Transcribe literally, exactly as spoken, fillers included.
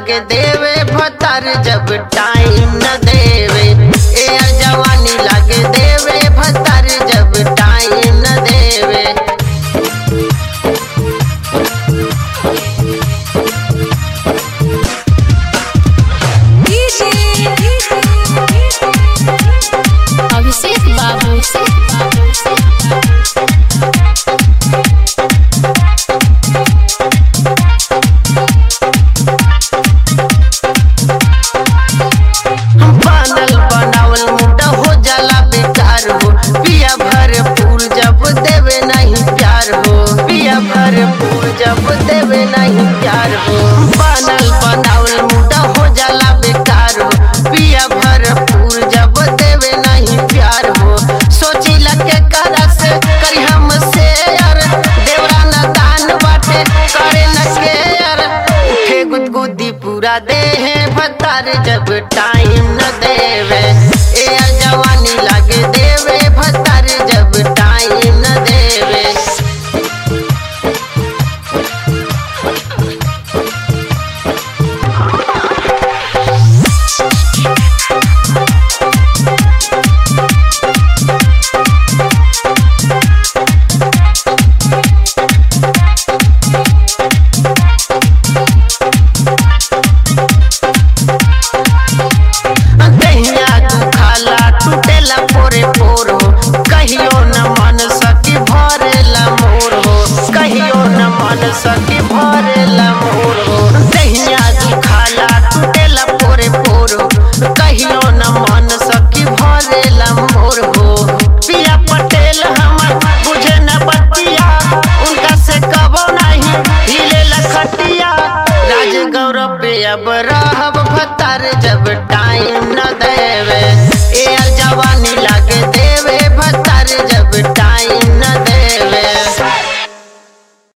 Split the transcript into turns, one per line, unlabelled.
लागे देवे भतार जब टाइम न देवे। ए जवानी लागे देवे भतार जब टाइम न देवे।
अभिषेक बाबू से
बनल बनावल मुद्दा हो जाला बेकार हो। पिया भर फूल जब देवे नहीं प्यार हो। पिया भर फूल जब देवे नहीं प्यार हो। बनल बनावल मुद्दा हो जाला बेकार हो। पिया भर फूल जब देवे नहीं प्यार हो। सोची लगे करा से करी हम से यार। देवरा न दान बाटे करे न के यार। उठे गुदगुदी पूरा देह भतार जब टाइम न देवे। ए जवानी लागे देवे भतार जब टाइम न देवे। दहिया दुखाला टूटेला पोरे पोर हो। कहियो न मन सकी भरेला मोर हो। कहियो न मन सकी भरेला मोर हो। दहिया दुखाला टूटेला पोरे पोर हो। कहियो न मन सकी भरेला मोर हो। पिया पटेल हमर बुझे न बतिया। उनका से कबो नहीं हिले लखटिया। राज गौरव पे अब रहब भतार जब टाइम न देवे।